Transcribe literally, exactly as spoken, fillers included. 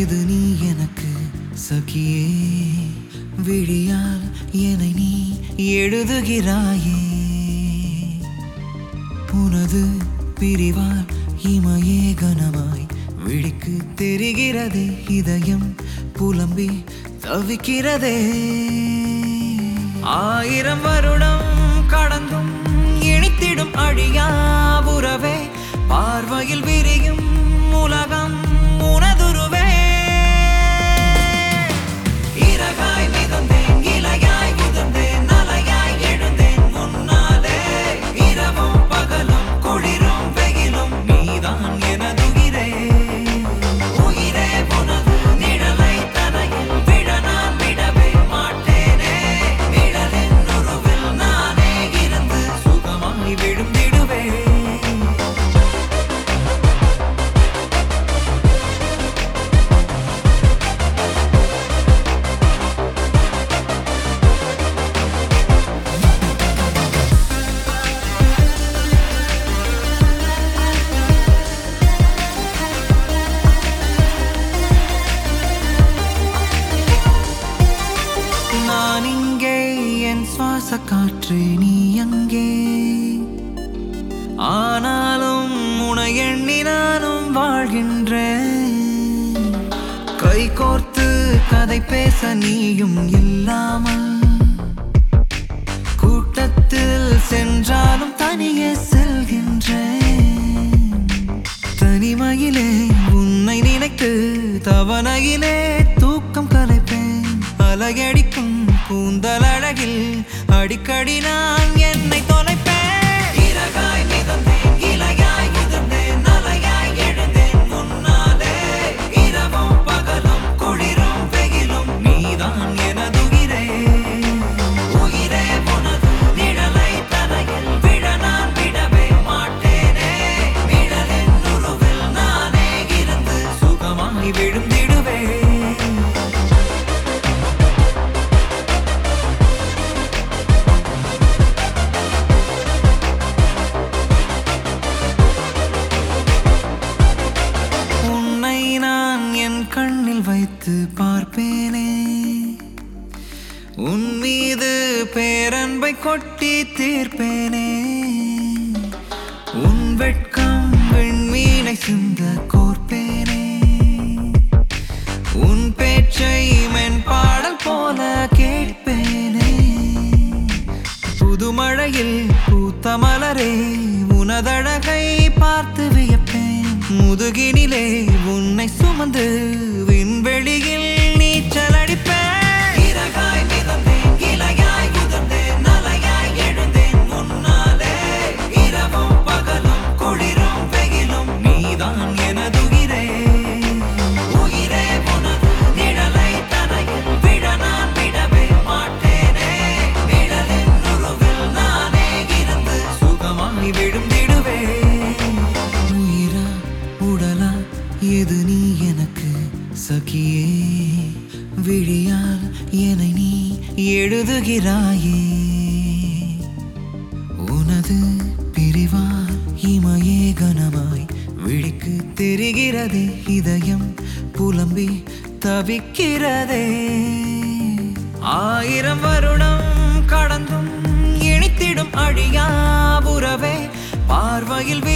எது நீ எனக்கு சகியே விழியால் என்னை நீ எழுதுகிறாயே உனது பிரிவால் இமையே கனமாய் விழிக்கு தெரிகிறதே இதயம் புலம்பி தவிக்கிறதே ஆயிரம் வருடம் கடந்தும் இனித்திடும் அழியா உறவே பார்வையில் விரியும் உலகம் உனதுருவே இறகாய் மிதந்தேன் இலையாய் உதிர்ந்தேன் அலையாய் எழுந்தேன் முன்னாலே இரவும் பகலும் குளிரும் வெயிலும் நீதான் எனதுயிரே உயிரே உனது நிழலை தரையில் விழ நான் விடவே மாட்டேனே நிழலின் உருவில் நானே இருந்து சுகமாய் விழுந்திடுவேன் நான் இங்கே என் சுவாச காற்று நீ அங்கே ஆனாலும் உனை எண்ணி நானும் வாழ்கின்றேன் கை கோர்த்து கதை பேச நீயும் இல்லாமல் கூட்டத்தில் சென்றாலும் தனியே செல்கின்றேன் தனிமையிலே உன்னை நினைத்து தவணையிலே தூக்கம் கலைப்பேன் அலையடிக்கும் கூந்தல் அழகில் அடிக்கடி நான் என்னை தொலைப்பேன் இறகாய் மிதந்தேன் இலையாய் உதிர்ந்தேன் அலையாய் எழுந்தேன் முன்னாலே இரவும் பகலும் குளிரும் வெயிலும் நீதான் எனதுயிரே உயிரே உனது நிழலை தரையில் விழ நான் விடவே மாட்டேனே நிழலின் உருவில் நானே இருந்து சுகமாய் விழுந்திடுவேன் கண்ணில் வைத்து பார்ப்பேனே உன் மீது பேரன்பை கொட்டி தீர்ப்பேனே உன் வெட்கம் வெண்மீனை சிந்த கோர்ப்பேனே உன் பேச்சை மென்பாடல் போல கேட்பேனே புதுமழையில் பூத்த மலரே உனதழகை பார்த்து வியப்பேன் முதுகினிலே உன்னை சுமந்து விண்வெளியில் நீச்சல் அடிப்பேன் இறகாய் மிதந்தேன் இலையாய் உதிர்ந்தேன் அலையாய் எழுந்தேன் முன்னாலே இரவும் பகலும் குளிரும் வெயிலும் நீதான் எனதுயிரே உயிரே உனது நிழலை தரையில் விழ நான் விடவே மாட்டேனே நிழலின் உருவில் நானே இருந்து சுகமாய் விழுந்திடுவேன் உடலா எது நீ எனக்கு சகியே விழியால் என்னை நீ எழுதுகிறாயே உனது பிரிவால் இமையே கனமாய் விழிக்கு தெரிகிறதே இதயம் புலம்பி தவிக்கிறதே ஆயிரம் வருடம் கடந்தும் இனித்திடும் அழியா உறவே பார்வையில்